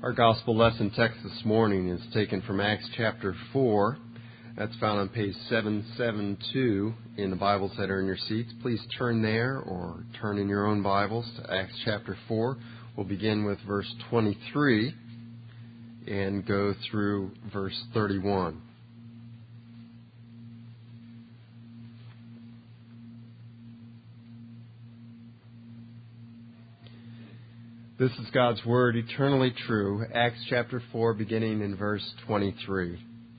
Our gospel lesson text this morning is taken from Acts chapter 4. That's found on page 772 in the Bibles that are in your seats. Please turn there or turn in your own Bibles to Acts chapter 4. We'll begin with verse 23 and go through verse 31. This is God's Word, eternally true. Acts chapter 4, beginning in verse 23.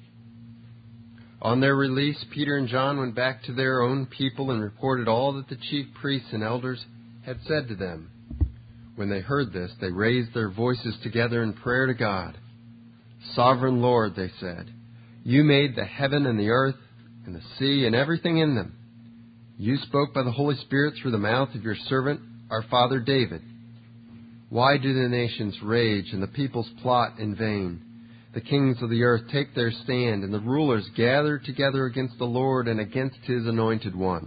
On their release, Peter and John went back to their own people and reported all that the chief priests and elders had said to them. When they heard this, they raised their voices together in prayer to God. Sovereign Lord, they said, you made the heaven and the earth and the sea and everything in them. You spoke by the Holy Spirit through the mouth of your servant, our father David. Why do the nations rage and the peoples plot in vain? The kings of the earth take their stand, and the rulers gather together against the Lord and against His anointed one.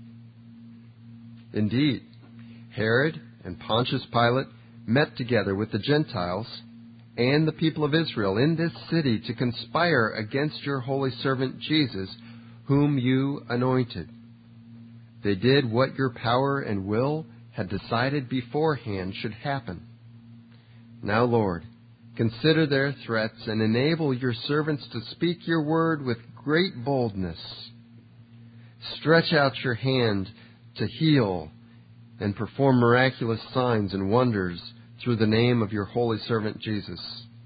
Indeed, Herod and Pontius Pilate met together with the Gentiles and the people of Israel in this city to conspire against your holy servant Jesus, whom you anointed. They did what your power and will had decided beforehand should happen. Now, Lord, consider their threats and enable your servants to speak your word with great boldness. Stretch out your hand to heal and perform miraculous signs and wonders through the name of your holy servant Jesus.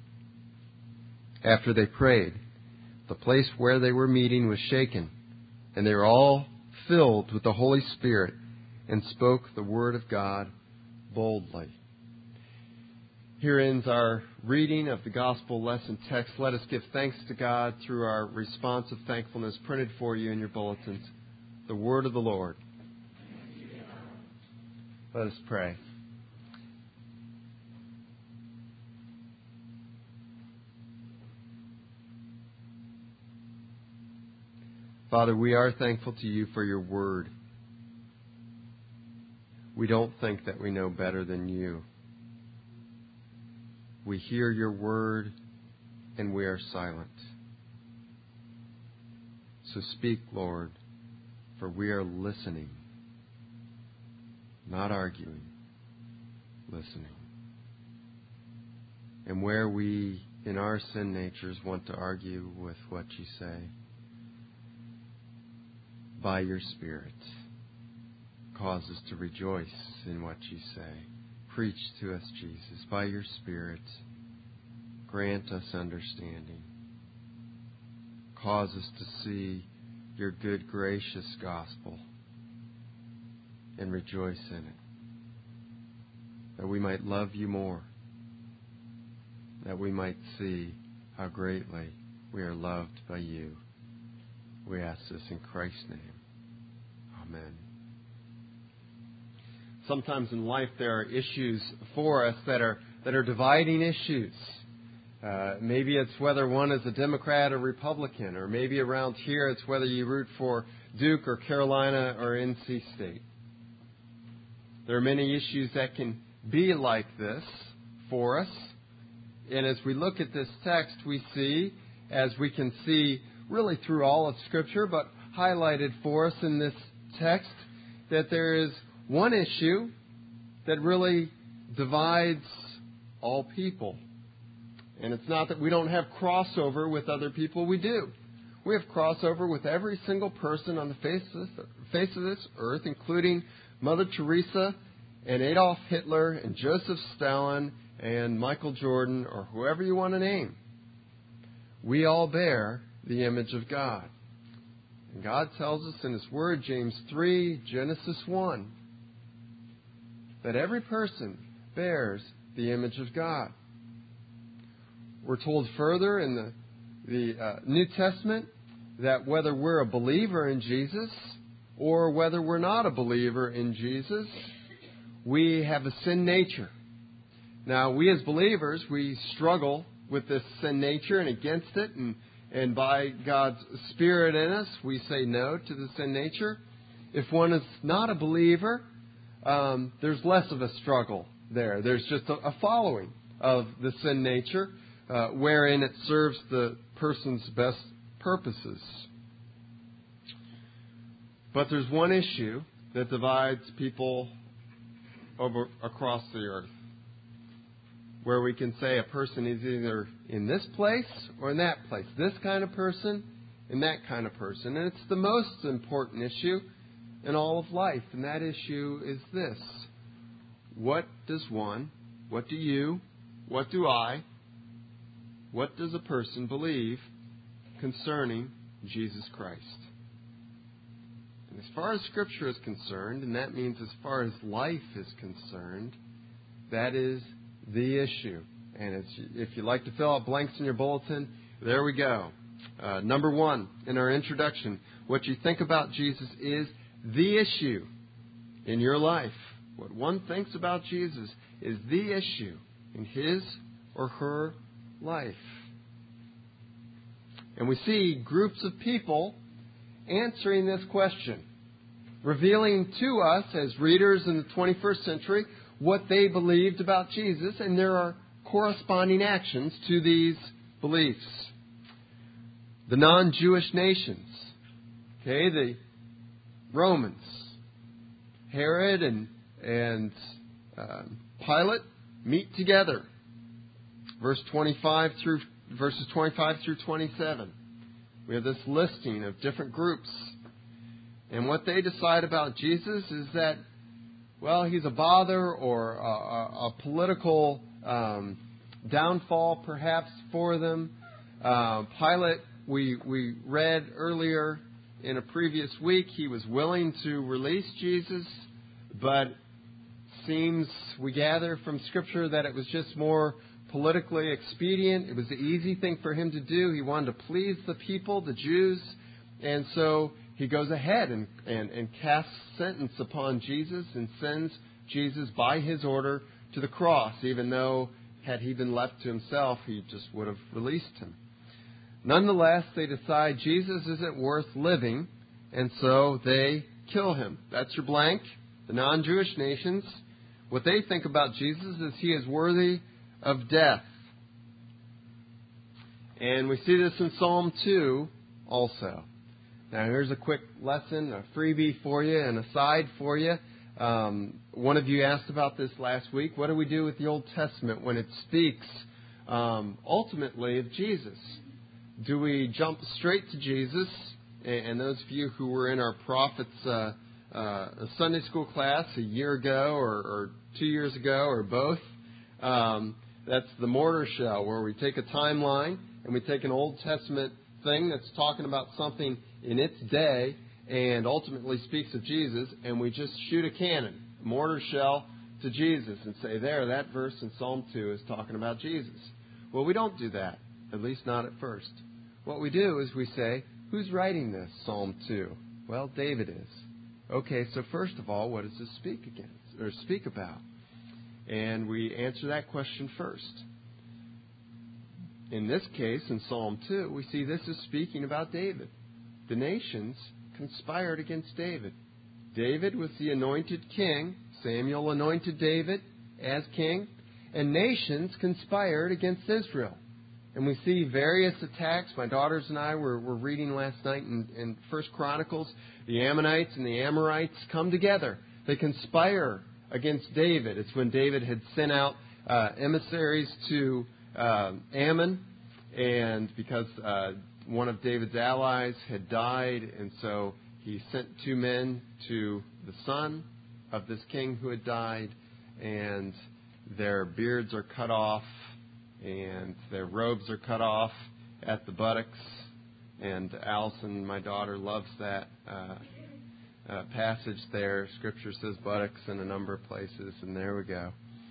After they prayed, the place where they were meeting was shaken, and they were all filled with the Holy Spirit and spoke the word of God boldly. Here ends our reading of the gospel lesson text. Let us give thanks to God through our response of thankfulness printed for you in your bulletins. The word of the Lord. Let us pray. Father, we are thankful to you for your word. We don't think that we know better than you. We hear your word and we are silent. So speak, Lord, for we are listening, not arguing, listening. And where we, in our sin natures, want to argue with what you say, by your Spirit, cause us to rejoice in what you say. Preach to us, Jesus, by your Spirit. Grant us understanding. Cause us to see your good, gracious gospel and rejoice in it. That we might love you more. That we might see how greatly we are loved by you. We ask this in Christ's name. Amen. Sometimes in life there are issues for us that are dividing issues. Maybe it's whether one is a Democrat or Republican, or maybe around here it's whether you root for Duke or Carolina or NC State. There are many issues that can be like this for us. And as we look at this text, we see, as we can see really through all of Scripture, but highlighted for us in this text, that there is one issue that really divides all people. And it's not that we don't have crossover with other people. We do. We have crossover with every single person on the face of this earth, including Mother Teresa and Adolf Hitler and Joseph Stalin and Michael Jordan, or whoever you want to name. We all bear the image of God. And God tells us in His Word, James 3, Genesis 1, that every person bears the image of God. We're told further in the New Testament that whether we're a believer in Jesus or whether we're not a believer in Jesus, we have a sin nature. Now, we as believers, we struggle with this sin nature and against it, and by God's Spirit in us, we say no to the sin nature. If one is not a believer, there's less of a struggle there. There's just a following. of the sin nature, wherein it serves the person's best purposes. But there's one issue that divides people across the earth, where we can say a person is either in this place or in that place. This kind of person and that kind of person. And it's the most important issue in all of life. And that issue is this. What does one, what do you, what do I, what does a person believe concerning Jesus Christ? And as far as Scripture is concerned, and that means as far as life is concerned, that is the issue. And if you'd like to fill out blanks in your bulletin, there we go. Number one, in our introduction, what you think about Jesus is the issue in your life. What one thinks about Jesus is the issue in his or her life. And we see groups of people answering this question, revealing to us as readers in the 21st century what they believed about Jesus, and there are corresponding actions to these beliefs. The non-Jewish nations, the Romans, Herod and Pilate meet together. Verses 25 through 27. We have this listing of different groups. And what they decide about Jesus is that, well, he's a bother or a political downfall perhaps for them. Pilate, we read earlier in a previous week, he was willing to release Jesus, but seems, we gather from Scripture, that it was just more politically expedient. It was the easy thing for him to do. He wanted to please the people, the Jews, and so he goes ahead and casts sentence upon Jesus and sends Jesus by his order to the cross, even though had he been left to himself, he just would have released him. Nonetheless, they decide Jesus isn't worth living, and so they kill him. That's your blank. The non-Jewish nations, what they think about Jesus is he is worthy of death. And we see this in Psalm 2 also. Now here's a quick lesson, a freebie for you, an aside for you. One of you asked about this last week. What do we do with the Old Testament when it speaks ultimately of Jesus? Do we jump straight to Jesus? And those of you who were in our prophets Sunday school class a year ago or 2 years ago or both, that's the mortar shell, where we take a timeline and we take an Old Testament thing that's talking about something in its day and ultimately speaks of Jesus, and we just shoot a cannon, mortar shell, to Jesus and say, there, that verse in Psalm 2 is talking about Jesus. Well, we don't do that, at least not at first. What we do is we say, who's writing this, Psalm 2? Well, David is. Okay, so first of all, what does this speak against or speak about? And we answer that question first. In this case, in Psalm 2, we see this is speaking about David. The nations conspired against David. David was the anointed king. Samuel anointed David as king. And nations conspired against Israel. And we see various attacks. My daughters and I were reading last night in 1 Chronicles. The Ammonites and the Amorites come together. They conspire against David. It's when David had sent out emissaries to Ammon, and because one of David's allies had died, and so he sent 2 men to the son of this king who had died, and their beards are cut off, and their robes are cut off at the buttocks. And Allison, my daughter, loves that passage there. Scripture says buttocks in a number of places, and there we go.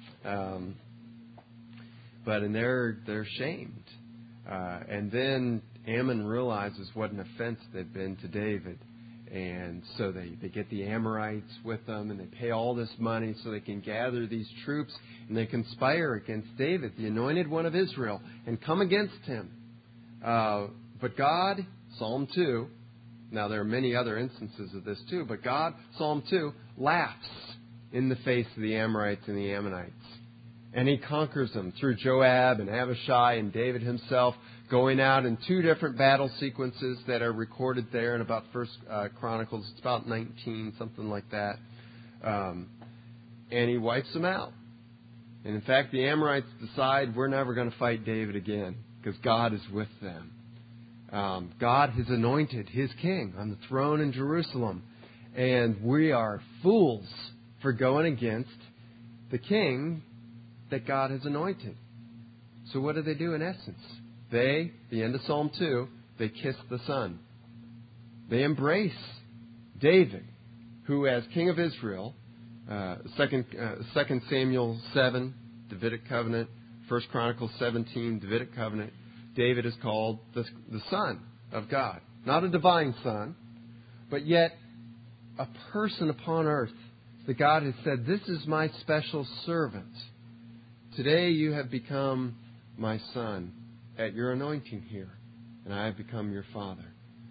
And they're shamed. And then Ammon realizes what an offense they've been to David. And so they get the Amorites with them, and they pay all this money so they can gather these troops, and they conspire against David, the anointed one of Israel, and come against him. But God, Psalm 2, now there are many other instances of this too, but God, Psalm 2, laughs in the face of the Amorites and the Ammonites. And he conquers them through Joab and Abishai and David himself going out in 2 different battle sequences that are recorded there in about First Chronicles. It's about 19, something like that. And he wipes them out. And in fact, the Amorites decide we're never going to fight David again because God is with them. God has anointed his king on the throne in Jerusalem. And we are fools for going against the king that God has anointed. So what do they do in essence? They, the end of Psalm 2, they kiss the Son. They embrace David, who as king of Israel, 2 Samuel 7, Davidic covenant, 1 Chronicles 17, Davidic covenant, David is called the Son of God. Not a divine son, but yet a person upon earth that God has said, this is my special servant. Today you have become my son at your anointing here, and I have become your father.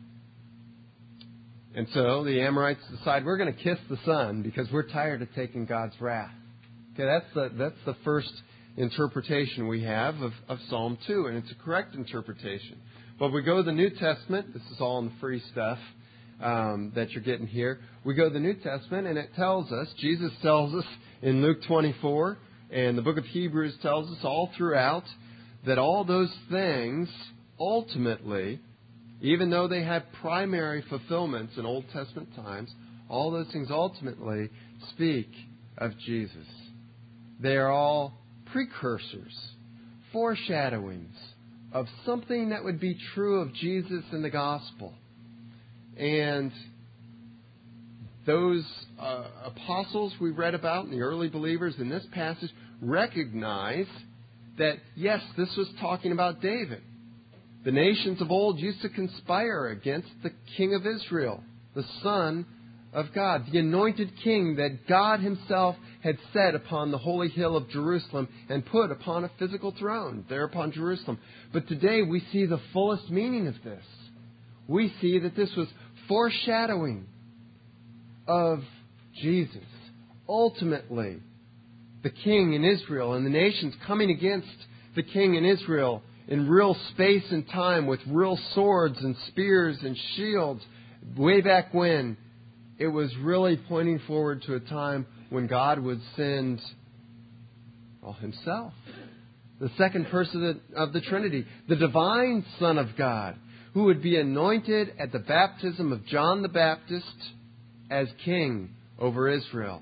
And so the Amorites decide we're going to kiss the Son because we're tired of taking God's wrath. Okay, that's the first interpretation we have of Psalm 2, and it's a correct interpretation. But we go to the New Testament. This is all in the free stuff that you're getting here. We go to the New Testament, and it tells us, Jesus tells us in Luke 24, and the book of Hebrews tells us all throughout, that all those things ultimately, even though they had primary fulfillments in Old Testament times, all those things ultimately speak of Jesus. They are all precursors, foreshadowings of something that would be true of Jesus in the gospel. And those apostles we read about, and the early believers in this passage, recognize that, yes, this was talking about David. The nations of old used to conspire against the King of Israel, the Son of God, the anointed King that God Himself had set upon the holy hill of Jerusalem and put upon a physical throne there upon Jerusalem. But today we see the fullest meaning of this. We see that this was foreshadowing of Jesus. Ultimately, the King in Israel and the nations coming against the King in Israel in real space and time with real swords and spears and shields way back when. It was really pointing forward to a time when God would send Himself, the second person of the Trinity, the divine Son of God, who would be anointed at the baptism of John the Baptist as king over Israel.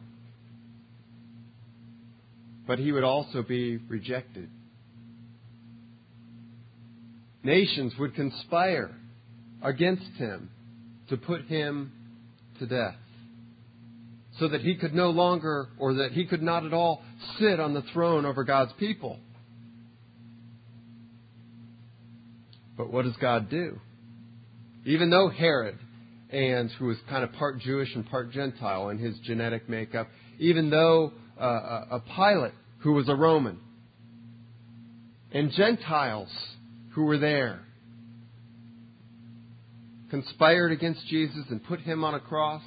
But He would also be rejected. Nations would conspire against Him to put Him to death, so that He could no longer, or that He could not at all, sit on the throne over God's people. But what does God do? Even though Herod, who was kind of part Jewish and part Gentile in his genetic makeup, even though a Pilate, who was a Roman, and Gentiles who were there, conspired against Jesus and put Him on a cross,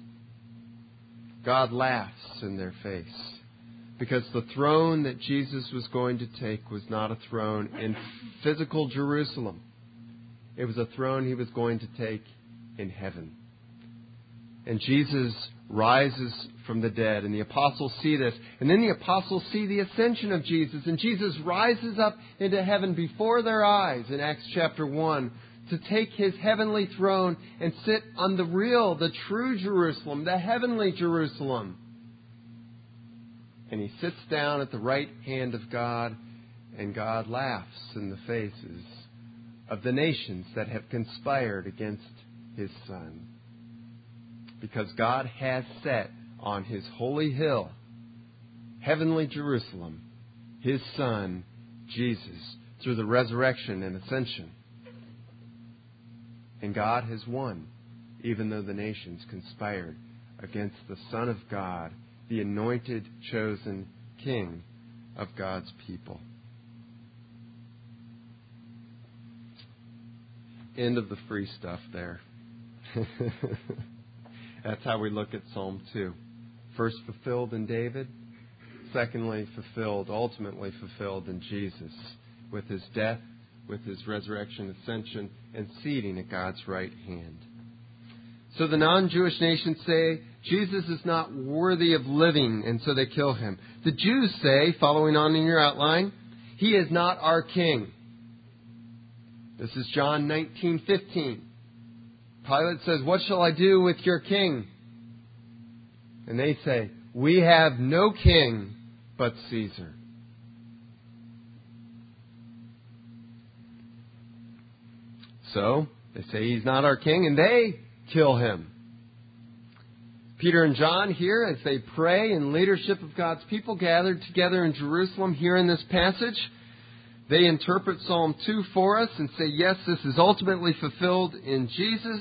God laughs in their face. Because the throne that Jesus was going to take was not a throne in physical Jerusalem. It was a throne He was going to take in heaven. And Jesus rises from the dead, and the apostles see this. And then the apostles see the ascension of Jesus, and Jesus rises up into heaven before their eyes in Acts chapter 1 to take His heavenly throne and sit on the true Jerusalem, the heavenly Jerusalem. And He sits down at the right hand of God, and God laughs in the faces of the nations that have conspired against His Son. Because God has set on His holy hill, heavenly Jerusalem, His Son, Jesus, through the resurrection and ascension. And God has won, even though the nations conspired against the Son of God, the anointed, chosen King of God's people. End of the free stuff there. That's how we look at Psalm 2. First fulfilled in David, secondly fulfilled, ultimately fulfilled in Jesus, with His death, with His resurrection, ascension, and seating at God's right hand. So the non-Jewish nations say, Jesus is not worthy of living, and so they kill Him. The Jews say, following on in your outline, He is not our King. This is John 19:15. Pilate says, what shall I do with your king? And they say, we have no king but Caesar. So they say He's not our king, and they kill Him. Peter and John here, as they pray in leadership of God's people gathered together in Jerusalem here in this passage, they interpret Psalm 2 for us and say, yes, this is ultimately fulfilled in Jesus.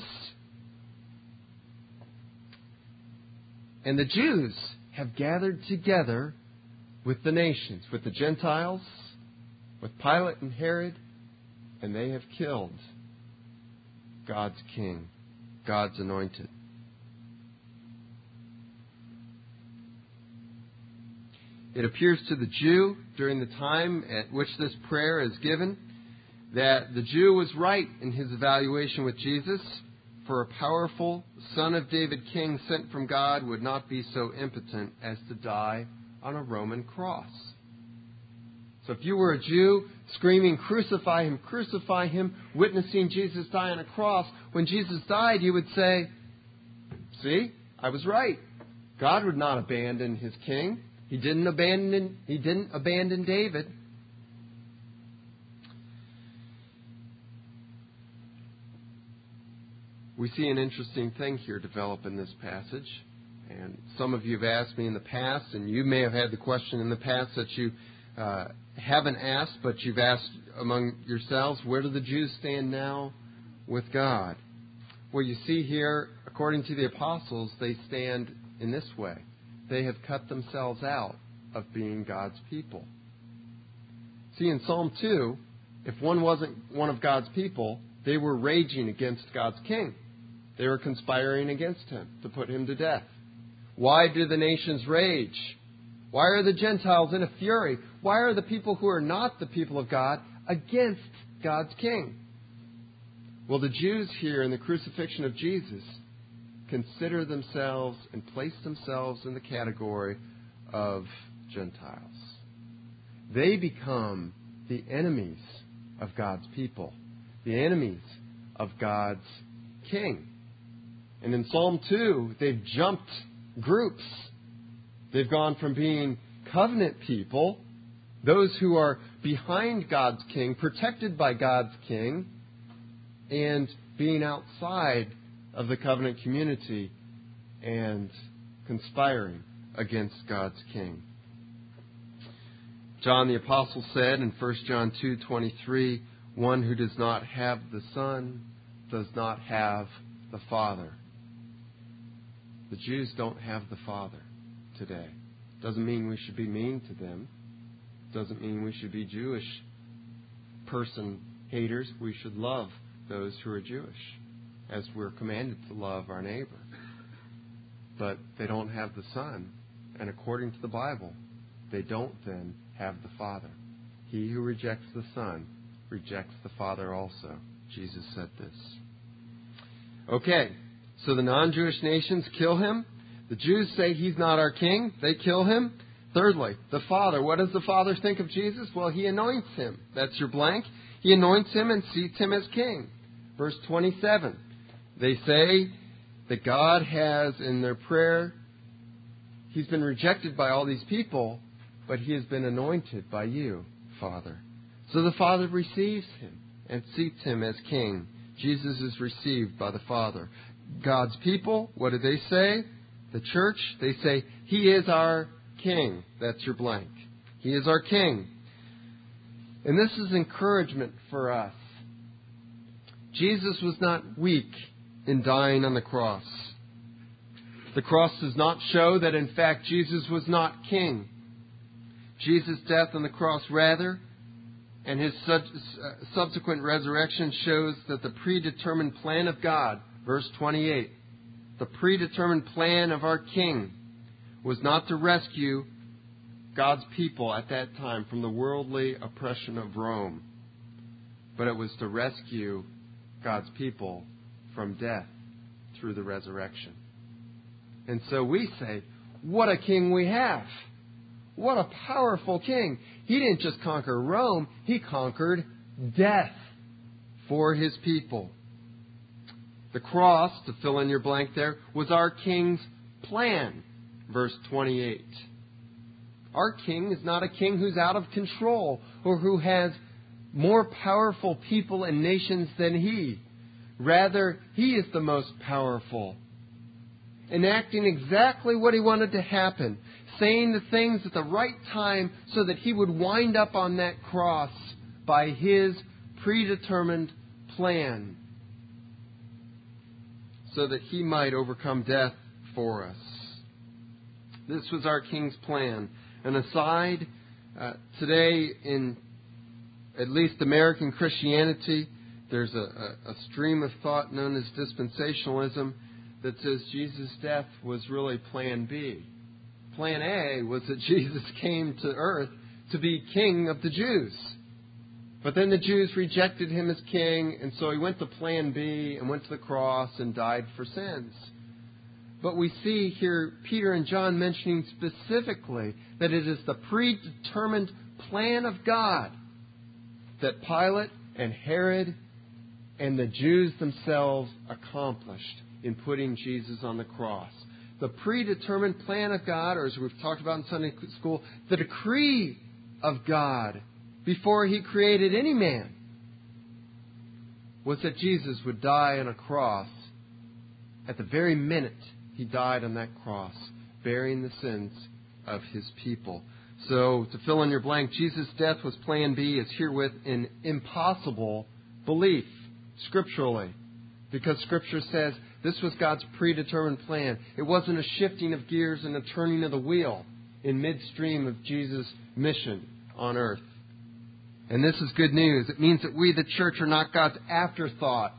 And the Jews have gathered together with the nations, with the Gentiles, with Pilate and Herod, and they have killed God's king, God's anointed. It appears to the Jew during the time at which this prayer is given that the Jew was right in his evaluation with Jesus, for a powerful Son of David king sent from God would not be so impotent as to die on a Roman cross. So if you were a Jew screaming, crucify him, witnessing Jesus die on a cross, when Jesus died, you would say, see, I was right. God would not abandon His king. He didn't abandon David. We see an interesting thing here develop in this passage. And some of you have asked me in the past, and you may have had the question in the past that you haven't asked, but you've asked among yourselves, where do the Jews stand now with God? Well, you see here, according to the apostles, they stand in this way. They have cut themselves out of being God's people. See, in Psalm 2, if one wasn't one of God's people, they were raging against God's king. They were conspiring against Him to put Him to death. Why do the nations rage? Why are the Gentiles in a fury? Why are the people who are not the people of God against God's king? Well, the Jews here in the crucifixion of Jesus consider themselves and place themselves in the category of Gentiles. They become the enemies of God's people, the enemies of God's king. And in Psalm 2, they've jumped groups. They've gone from being covenant people, those who are behind God's king, protected by God's king, and being outside of the covenant community and conspiring against God's king. John the Apostle said in 1 John 2:23, one who does not have the Son does not have the Father. The Jews don't have the Father today. Doesn't mean we should be mean to them. Doesn't mean we should be Jewish person haters. We should love those who are Jewish, as we're commanded to love our neighbor. But they don't have the Son. And according to the Bible, they don't then have the Father. He who rejects the Son rejects the Father also. Jesus said this. Okay, so the non-Jewish nations kill Him. The Jews say He's not our king. They kill Him. Thirdly, the Father. What does the Father think of Jesus? Well, He anoints Him. That's your blank. He anoints Him and seats Him as king. Verse 27. They say that God has, in their prayer, He's been rejected by all these people, but He has been anointed by you, Father. So the Father receives Him and seats Him as king. Jesus is received by the Father. God's people, what do they say? The church, they say, He is our king. That's your blank. He is our king. And this is encouragement for us. Jesus was not weak in dying on the cross. The cross does not show that, in fact, Jesus was not king. Jesus' death on the cross, rather, and His subsequent resurrection shows that the predetermined plan of God, verse 28, the predetermined plan of our King was not to rescue God's people at that time from the worldly oppression of Rome, but it was to rescue God's people from death through the resurrection. And so we say, what a king we have. What a powerful king. He didn't just conquer Rome, he conquered death for his people. The cross, to fill in your blank there, was our king's plan. Verse 28. Our king is not a king who's out of control or who has more powerful people and nations than he. Rather, he is the most powerful, enacting exactly what he wanted to happen, saying the things at the right time so that he would wind up on that cross by his predetermined plan, so that he might overcome death for us. This was our king's plan. An aside, today in at least American Christianity, there's a stream of thought known as dispensationalism that says Jesus' death was really plan B. Plan A was that Jesus came to earth to be king of the Jews. But then the Jews rejected him as king, and so he went to plan B and went to the cross and died for sins. But we see here Peter and John mentioning specifically that it is the predetermined plan of God that Pilate and Herod and the Jews themselves accomplished in putting Jesus on the cross. The predetermined plan of God, or as we've talked about in Sunday school, the decree of God before he created any man, was that Jesus would die on a cross at the very minute he died on that cross, bearing the sins of his people. So, to fill in your blank, Jesus' death was plan B, is herewith an impossible belief, scripturally. Because Scripture says this was God's predetermined plan. It wasn't a shifting of gears and a turning of the wheel in midstream of Jesus' mission on earth. And this is good news. It means that we, the church, are not God's afterthought.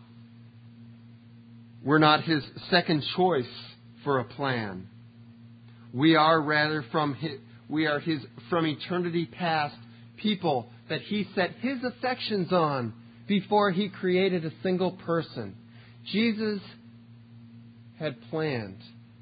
We're not His second choice for a plan. We are rather His from eternity past people that He set His affections on before He created a single person. Jesus had planned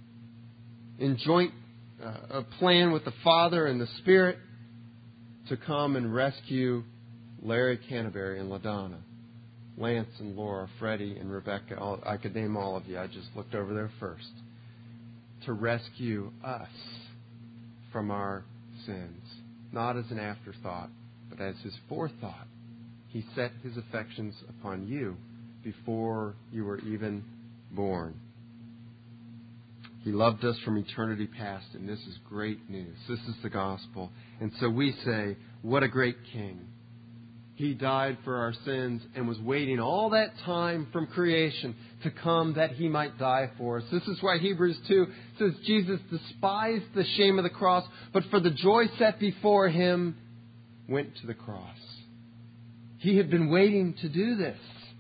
in joint a plan with the Father and the Spirit to come and rescue Larry Canterbury and LaDonna, Lance and Laura, Freddie and Rebecca. I could name all of you. I just looked over there first. To rescue us from our sins. Not as an afterthought, but as His forethought. He set His affections upon you before you were even born. He loved us from eternity past, and this is great news. This is the gospel. And so we say, what a great King. He died for our sins and was waiting all that time from creation to come that He might die for us. This is why Hebrews 2 says Jesus despised the shame of the cross, but for the joy set before Him, went to the cross. He had been waiting to do this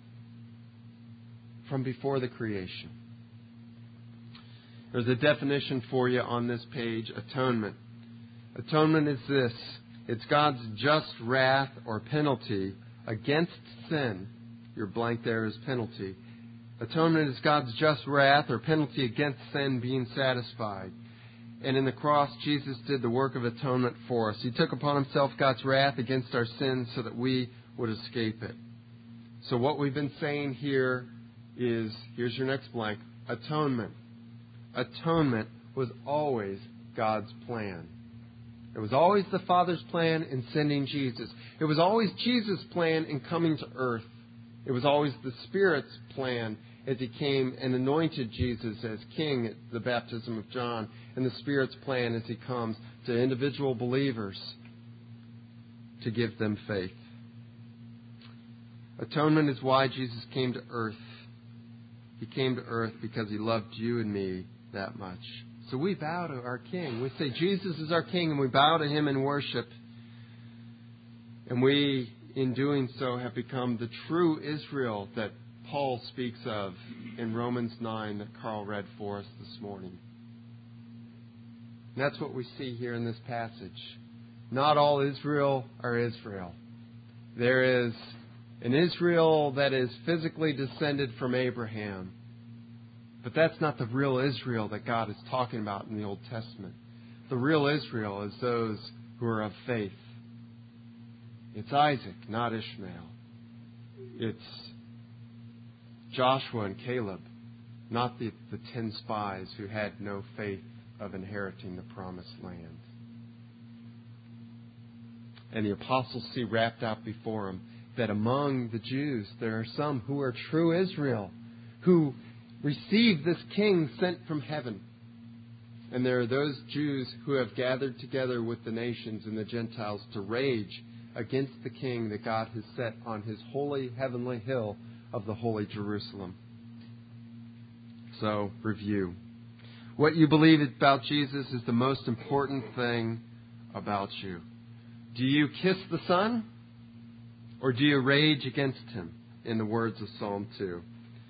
from before the creation. There's a definition for you on this page, atonement. Atonement is this. It's God's just wrath or penalty against sin. Your blank there is penalty. Atonement is God's just wrath or penalty against sin being satisfied. And in the cross, Jesus did the work of atonement for us. He took upon Himself God's wrath against our sins so that we would escape it. So what we've been saying here is, here's your next blank, atonement. Atonement was always God's plan. It was always the Father's plan in sending Jesus. It was always Jesus' plan in coming to earth. It was always the Spirit's plan as He came and anointed Jesus as King at the baptism of John, and the Spirit's plan as He comes to individual believers to give them faith. Atonement is why Jesus came to earth. He came to earth because He loved you and me that much. So we bow to our King. We say Jesus is our King, and we bow to Him in worship. And we, in doing so, have become the true Israel that Paul speaks of in Romans 9 that Carl read for us this morning. And that's what we see here in this passage. not all Israel are Israel. There is an Israel that is physically descended from Abraham. But that's not the real Israel that God is talking about in the Old Testament. The real Israel is those who are of faith. It's Isaac, not Ishmael. It's Joshua and Caleb, not the 10 spies who had no faith of inheriting the promised land. And the apostles see wrapped out before them that among the Jews there are some who are true Israel, who receive this king sent from heaven. And there are those Jews who have gathered together with the nations and the Gentiles to rage against the king that God has set on his holy heavenly hill of the holy Jerusalem. So, review. What you believe about Jesus is the most important thing about you. Do you kiss the Son? Or do you rage against him? In the words of Psalm 2.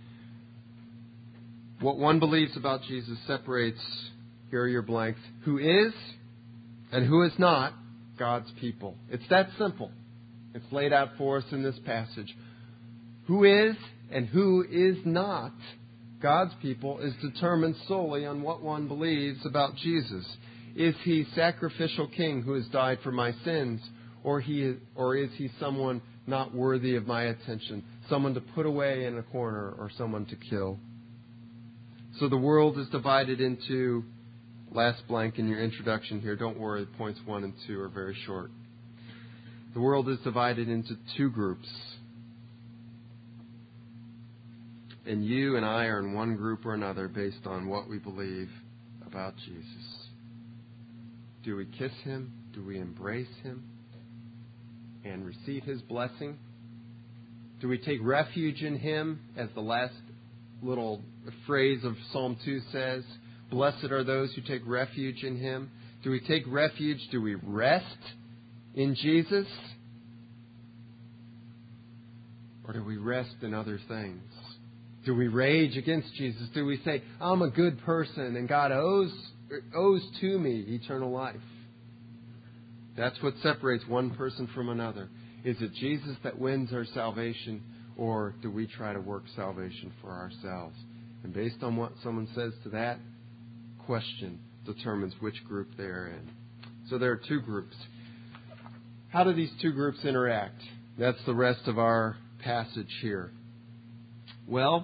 What one believes about Jesus separates, here are your blanks, who is and who is not God's people. It's that simple. It's laid out for us in this passage. Who is and who is not God's people is determined solely on what one believes about Jesus. Is he sacrificial king who has died for my sins, or is he someone not worthy of my attention, someone to put away in a corner or someone to kill? So the world is divided into, last blank in your introduction here, don't worry, points 1 and 2 are very short. The world is divided into two groups. And you and I are in one group or another based on what we believe about Jesus. Do we kiss him? Do we embrace him and receive his blessing? Do we take refuge in him, as the last little phrase of Psalm 2 says? Blessed are those who take refuge in him. Do we take refuge? Do we rest in Jesus? Or do we rest in other things? Do we rage against Jesus? Do we say, I'm a good person and God owes to me eternal life? That's what separates one person from another. Is it Jesus that wins our salvation, or do we try to work salvation for ourselves? And based on what someone says to that question determines which group they are in. So there are two groups. How do these two groups interact? That's the rest of our passage here. Well,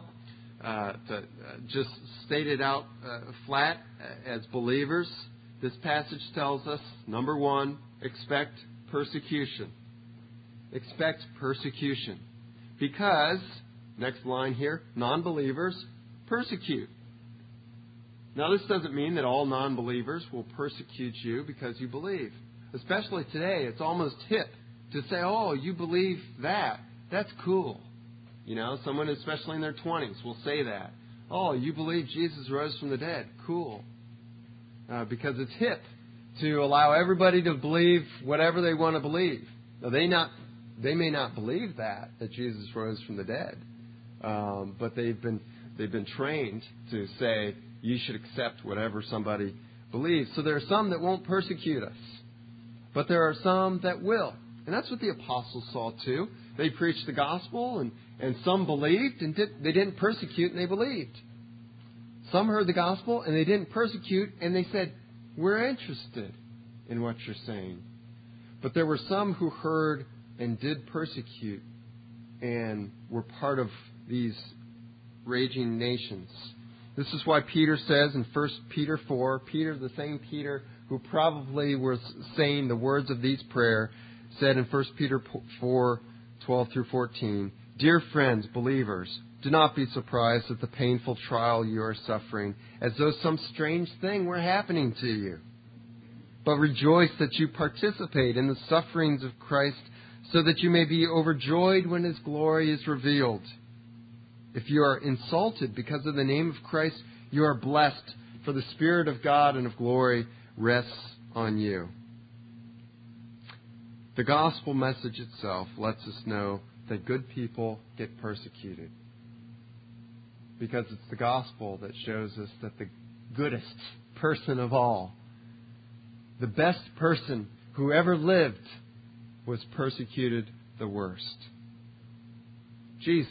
to just state it out flat, as believers, this passage tells us, number one, expect persecution. Expect persecution. Because, next line here, non-believers persecute. Now, this doesn't mean that all non-believers will persecute you because you believe. Especially today, it's almost hip to say, oh, you believe that. That's cool. You know, someone especially in their 20s will say that. Oh, you believe Jesus rose from the dead. Cool. Because it's hip to allow everybody to believe whatever they want to believe. Now, they may not believe that Jesus rose from the dead. But they've been trained to say, you should accept whatever somebody believes. So there are some that won't persecute us. But there are some that will. And that's what the apostles saw too. They preached the gospel, and some believed, and they didn't persecute, and they believed. Some heard the gospel, and they didn't persecute, and they said, we're interested in what you're saying. But there were some who heard and did persecute, and were part of these raging nations. This is why Peter says in 1 Peter 4, Peter, the same Peter who probably was saying the words of these prayer, said in 1 Peter 4, 12 through 14, Dear friends, believers, do not be surprised at the painful trial you are suffering, as though some strange thing were happening to you. But rejoice that you participate in the sufferings of Christ, so that you may be overjoyed when His glory is revealed. If you are insulted because of the name of Christ, you are blessed, for the Spirit of God and of glory rests on you. The gospel message itself lets us know that good people get persecuted. Because it's the gospel that shows us that the goodest person of all, the best person who ever lived was persecuted the worst. Jesus.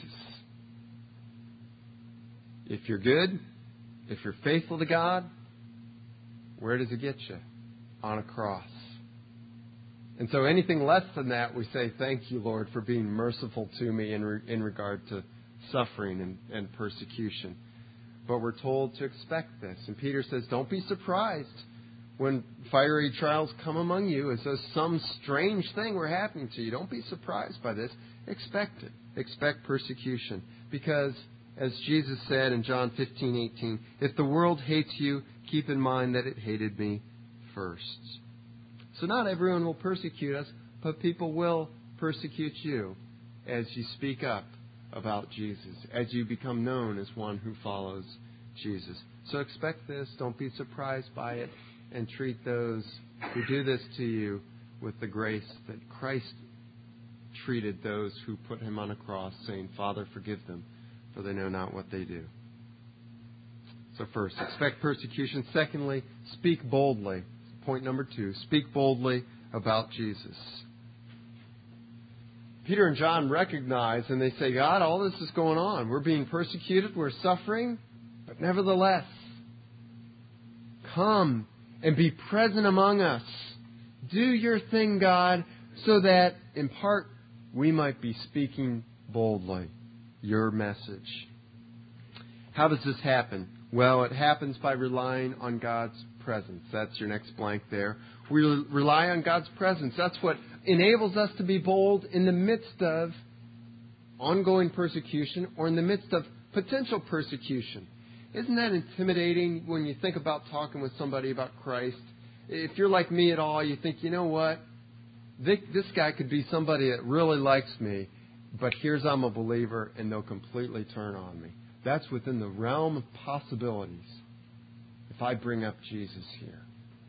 If you're good, if you're faithful to God, where does it get you? On a cross. And so anything less than that, we say, thank you, Lord, for being merciful to me in regard to suffering and persecution. But we're told to expect this. And Peter says, don't be surprised when fiery trials come among you as though some strange thing were happening to you. Don't be surprised by this. Expect it. Expect persecution. Because, as Jesus said in John 15:18, if the world hates you, keep in mind that it hated me first. So not everyone will persecute us, but people will persecute you as you speak up about Jesus, as you become known as one who follows Jesus. So expect this. Don't be surprised by it. And treat those who do this to you with the grace that Christ treated those who put him on a cross, saying, Father, forgive them, for they know not what they do. So first, expect persecution. Secondly, speak boldly. Point number 2, speak boldly about Jesus. Peter and John recognize and they say, God, all this is going on. We're being persecuted. We're suffering. But nevertheless, come and be present among us. Do your thing, God, so that in part we might be speaking boldly your message. How does this happen? Well, it happens by relying on God's presence. That's your next blank there. We rely on God's presence. That's what enables us to be bold in the midst of ongoing persecution or in the midst of potential persecution. Isn't that intimidating when you think about talking with somebody about Christ? If you're like me at all, you think, you know what? This guy could be somebody that really likes me, but here's I'm a believer and they'll completely turn on me. That's within the realm of possibilities if I bring up Jesus here.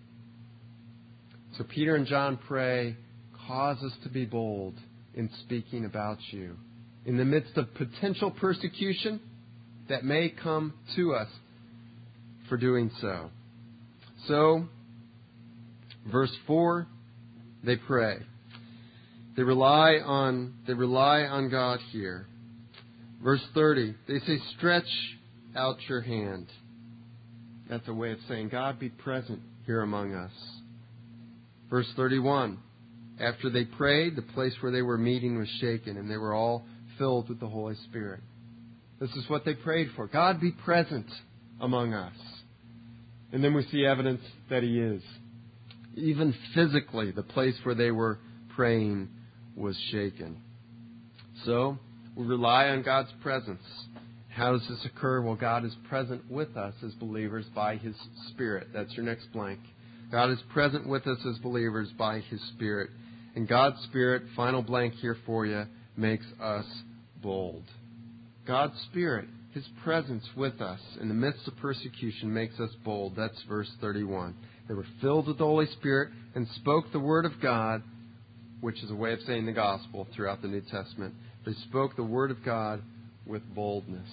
So Peter and John pray, cause us to be bold in speaking about you. In the midst of potential persecution that may come to us for doing so. So, verse 4, they pray. They rely on God here. Verse 30, they say, stretch out your hand. That's a way of saying, God, be present here among us. Verse 31, after they prayed, the place where they were meeting was shaken, and they were all filled with the Holy Spirit. This is what they prayed for. God, be present among us. And then we see evidence that He is. Even physically, the place where they were praying was shaken. So, we rely on God's presence. How does this occur? Well, God is present with us as believers by His Spirit. That's your next blank. God is present with us as believers by His Spirit. And God's Spirit, final blank here for you, makes us bold. God's Spirit, His presence with us in the midst of persecution makes us bold. That's verse 31. They were filled with the Holy Spirit and spoke the Word of God, which is a way of saying the gospel throughout the New Testament. They spoke the Word of God with boldness.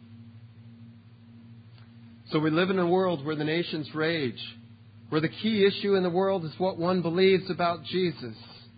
So we live in a world where the nations rage, where the key issue in the world is what one believes about Jesus.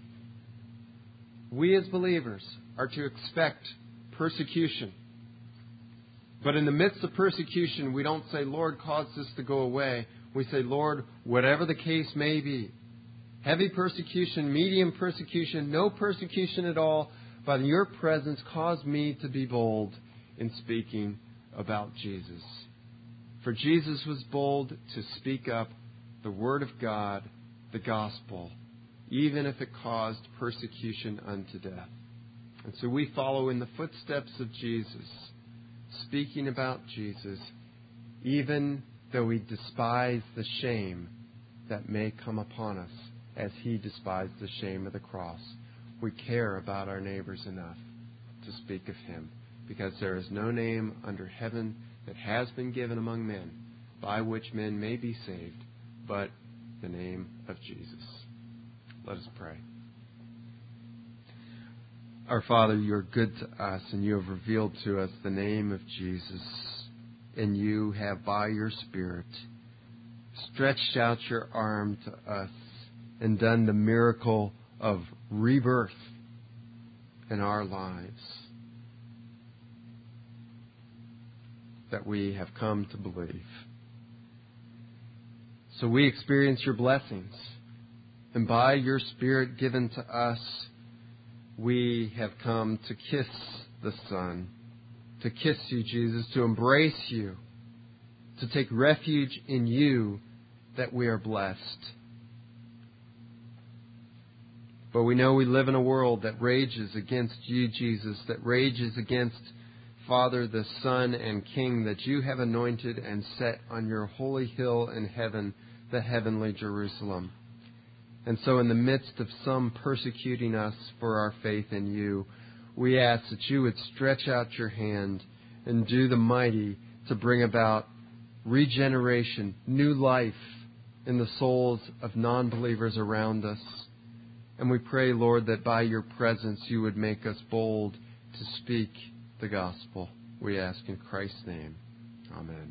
We as believers are to expect persecution. But in the midst of persecution, we don't say, Lord, cause this to go away. We say, Lord, whatever the case may be, heavy persecution, medium persecution, no persecution at all, by your presence, cause me to be bold in speaking about Jesus. For Jesus was bold to speak up the Word of God, the gospel, even if it caused persecution unto death. And so we follow in the footsteps of Jesus, speaking about Jesus, even though we despise the shame that may come upon us as He despised the shame of the cross. We care about our neighbors enough to speak of Him, because there is no name under heaven that has been given among men by which men may be saved, but the name of Jesus. Let us pray. Our Father, you are good to us, and you have revealed to us the name of Jesus, and you have, by your Spirit, stretched out your arm to us and done the miracle of rebirth in our lives that we have come to believe. So we experience your blessings, and by your Spirit given to us, we have come to kiss the Son, to kiss you, Jesus, to embrace you, to take refuge in you, that we are blessed. But we know we live in a world that rages against you, Jesus, that rages against Father, the Son, and King that you have anointed and set on your holy hill in heaven, the heavenly Jerusalem. And so in the midst of some persecuting us for our faith in you, we ask that you would stretch out your hand and do the mighty to bring about regeneration, new life in the souls of non-believers around us. And we pray, Lord, that by your presence you would make us bold to speak the gospel. We ask in Christ's name. Amen.